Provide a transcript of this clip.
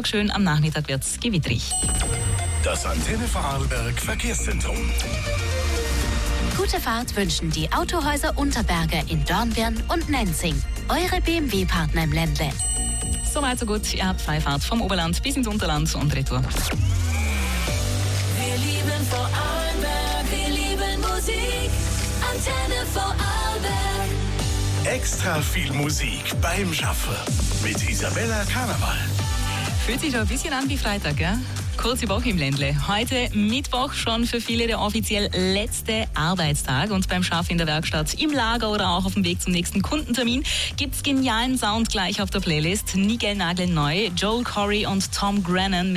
schön, am Nachmittag wird es gewitterig. Das Antenne Vorarlberg Verkehrszentrum. Gute Fahrt wünschen die Autohäuser Unterberger in Dornbirn und Nenzing. Eure BMW-Partner im Ländle. Soweit so gut, ihr habt Freifahrt vom Oberland bis ins Unterland und retour. Wir lieben Vorarlberg, wir lieben Musik. Antenne Vorarlberg. Extra viel Musik beim Schaffen mit Isabella Karneval. Fühlt sich doch ein bisschen an wie Freitag, gell? Kurze Woche im Ländle. Heute Mittwoch schon für viele der offiziell letzte Arbeitstag. Und beim Schaffen in der Werkstatt, im Lager oder auch auf dem Weg zum nächsten Kundentermin gibt's genialen Sound gleich auf der Playlist. Nigel Nagel neu, Joel Corey und Tom Grennan